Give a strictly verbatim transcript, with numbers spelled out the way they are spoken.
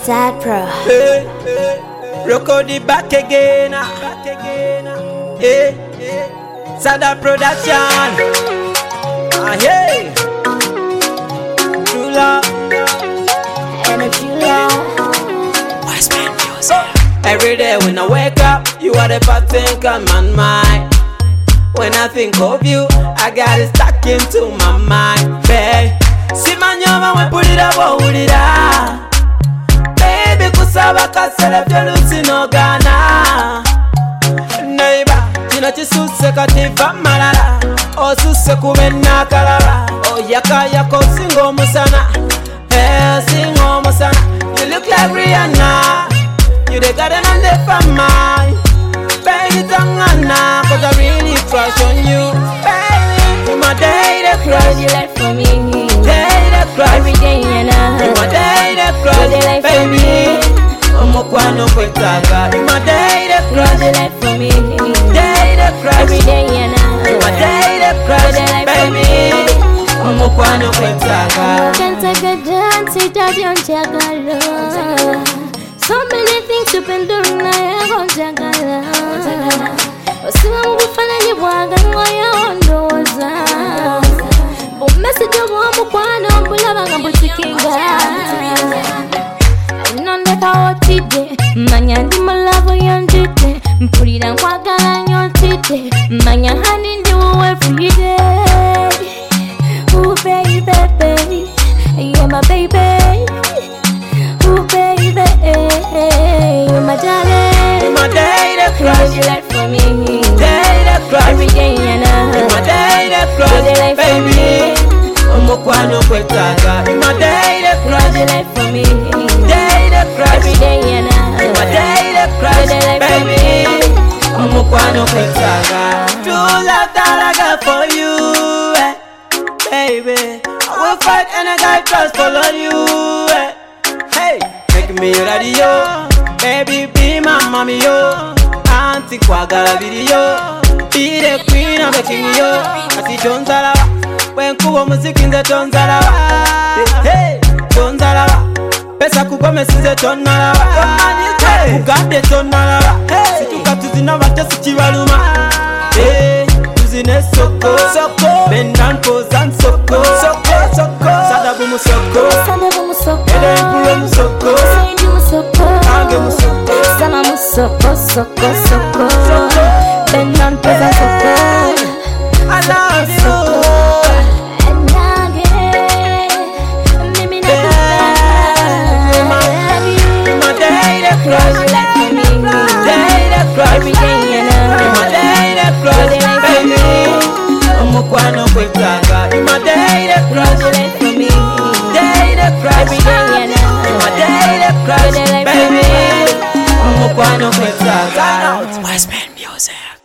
Sad Pro. Hey, hey. Rocco the back again. Back again. Hey, hey. Sada production. Ah, hey. True love. And a true love. Wiseman music. Every day when I wake up, you are the first thing on my mind. When I think of you, I got it stuck into my mind. Babe, see my nyama when put it up, hold it up. Baby, kusaba kasele fyelusi no gana. Neighbor, chino chisuse katifa malala. Osuse kubena kalala. Oh yaka yako singo musana. Hey, singo musana. You look like Rihanna. You the garden and the family. Baby, tangana, cause I really crush on you. Baby, you my day to crush. You like for me. Day to crush. Every day and I. You my day to crush. Baby, omukwano kwetaga. You my day to crush. You like for me. Day to crush. Every day and I. You my day to crush. Baby, omukwano kwetaga. Can't take a dance, it doesn't jagalo. So many things you've been doing, I won't jagala. Osima mubufana bwaga ngoya ondoza. Bu message wa mukwano mbulaba nga mbuchikinga. Nondeka otide, manya ndi mulavo yondite. Mpulira nkwagala nyotite, manya hani ndi wo every day. Ooh baby, baby, you're my baby. Ooh baby, you're my darling. You my day to crush. You like for me. Day to crush. Every day and I. You my day to crush. Baby, omukwano kwetaga. You my day to crush. You like for me. Day to crush. Every day and I. You my day to crush. Baby, omukwano kwetaga. True love that I got for you, eh. Baby, I will fight and I got trust follow you, eh. Hey, make me ready yo. Baby, be my mommy yo. Auntie kwagala video. Be the queen of the king yo. Ati tonzalawa. When kuwa muziki nze tonzalawa. Hey, tonzalawa. Pesa kugome sinze tonalawa. Hey, kugade tonalawa. Situka tuzina wate sichibaluma. Hey, tuzine soko. Soko. Bendanko zan soko. Soko, soko. Sadabu musoko. Sadabu musoko. Ede impulo musoko. Sendi musoko. Ange musoko. Sama musoko, soko, soko. Benon pesa soko. I love you. And again, mimi nakupenda. You my day to crush. You like for me. Day to crush. Every day and I. You my day to crush. Baby, omukwano kwetaga. You my day to crush. You like for me. Day to crush. Every day and I. You my day to crush. Baby, omukwano kwetaga. Wiseman music.